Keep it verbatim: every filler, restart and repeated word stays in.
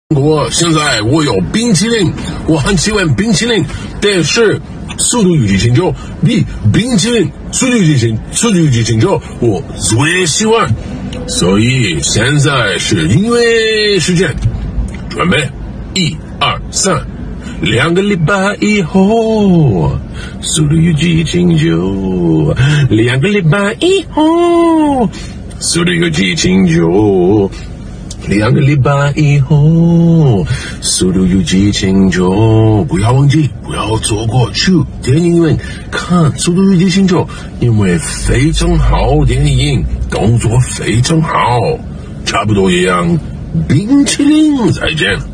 我现在我有冰淇淋，我很喜欢冰淇淋，但是《速度与激情九》比冰淇淋《速度与激情》《速度与激情九》我最喜欢，所以现在是音乐时间，准备，一二三，两个礼拜以后，《速度与激情九》，两个礼拜以后，《速度与激情九》。两个礼拜以后，速度与激情九，不要忘记，不要错过去电影院看速度与激情九，因为非常好电影，动作非常好，差不多一样，冰淇淋再见。